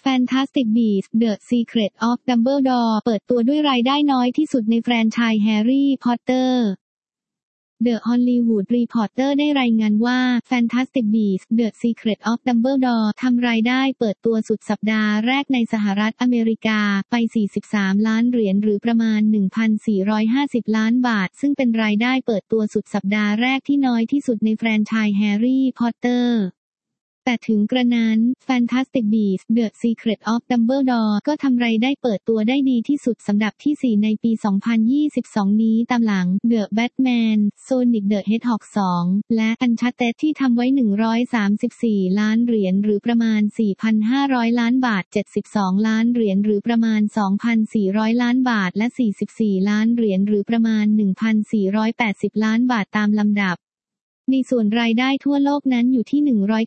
Fantastic Beasts: The Secret of Dumbledore เปิดตัวด้วยรายได้น้อยที่สุดในแฟรนไชส์แฮร์รี่พอตเตอร์ The Hollywood Reporter ได้รายงานว่า Fantastic Beasts: The Secret of Dumbledore ทำรายได้เปิดตัวสุดสัปดาห์แรกในสหรัฐอเมริกาไป43ล้านเหรียญหรือประมาณ 1,450 ล้านบาทซึ่งเป็นรายได้เปิดตัวสุดสัปดาห์แรกที่น้อยที่สุดในแฟรนไชส์แฮร์รี่พอตเตอร์แต่ถึงกระนั้น Fantastic Beasts: The Secret of Dumbledore ก็ทำรายได้เปิดตัวได้ดีที่สุดสำหรับที่ 4 ในปี 2022 นี้ตามหลัง The Batman Sonic the Hedgehog 2 และ Uncharted ที่ทำไว้134ล้านเหรียญหรือประมาณ 4,500 ล้านบาท72ล้านเหรียญหรือประมาณ 2,400 ล้านบาทและ44ล้านเหรียญหรือประมาณ 1,480 ล้านบาทตามลำดับในส่วนรายได้ทั่วโลกนั้นอยู่ที่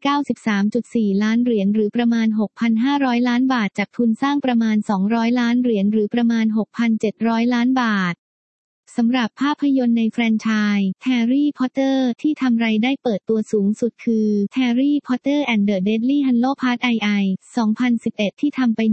193.4 ล้านเหรียญหรือประมาณ 6,500 ล้านบาทจากทุนสร้างประมาณ200ล้านเหรียญหรือประมาณ 6,700 ล้านบาทสำหรับภาพยนตร์ในแฟรนไชส์แฮร์รี่พอตเตอร์ที่ทำรายได้เปิดตัวสูงสุดคือ Harry Potter and the Deathly Hallows Part II 2011 ที่ทำไป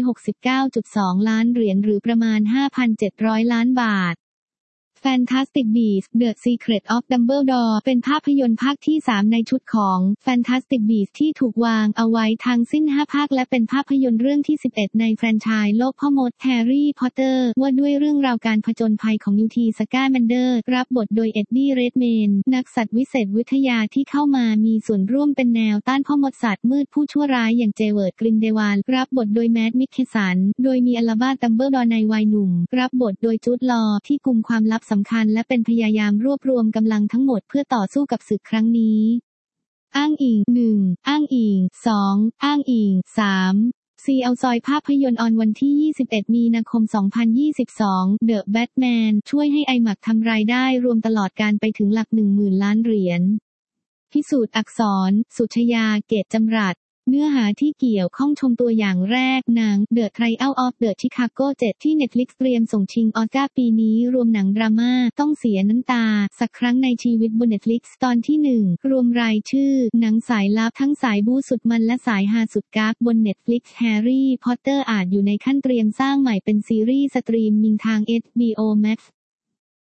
169.2 ล้านเหรียญหรือประมาณ 5,700 ล้านบาทFantastic Beasts: The Secret of Dumbledore เป็นภาพยนตร์ภาคที่ 3 ในชุดของ Fantastic Beasts ที่ถูกวางเอาไว้ทั้งสิ้น 5 ภาคและเป็นภาพยนตร์เรื่องที่ 11 ในแฟรนไชส์โลกพ่อมด Harry Potter ว่าด้วยเรื่องราวการผจญภัยของนิวที สกาแมนเดอร์รับบทโดยเอ็ดดี้ เรดเมนนักสัตว์วิเศษวิทยาที่เข้ามามีส่วนร่วมเป็นแนวต้านพ่อมดศาสตร์มืดผู้ชั่วร้ายอย่างเจเวิร์ด กรินเดวาลรับบทโดยแมด มิคเคสันโดยมีอัลบา ดัมเบิลดอร์ในวัยหนุ่มรับบทโดยจูด ลอว์ที่กุมความลับสำคัญและเป็นพยายามรวบรวมกำลังทั้งหมดเพื่อต่อสู้กับศึกครั้งนี้อ้างอิง 1 อ้างอิง 2 อ้างอิง 3 ซีเอาซอยภาพยนตร์ออนวันที่ 21 มีนาคม 2022 The Batman ช่วยให้ไอแม็กซ์ทำรายได้รวมตลอดการไปถึงหลัก 10,000 ล้านเหรียญพิสูจน์อักษร สุชยา เกตจำรัดเนื้อหาที่เกี่ยวข้องชมตัวอย่างแรกหนัง The Trial of the Chicago 7 ที่ Netflix เตรียมส่งชิงออสการ์ปีนี้รวมหนังดราม่าต้องเสียน้ำตาสักครั้งในชีวิตบน Netflix ตอนที่ 1 รวมรายชื่อหนังสายลับทั้งสายบู๊สุดมันและสายฮาสุดกากบน Netflix Harry Potter อาจอยู่ในขั้นเตรียมสร้างใหม่เป็นซีรีส์สตรีมมิ่งทาง HBO Max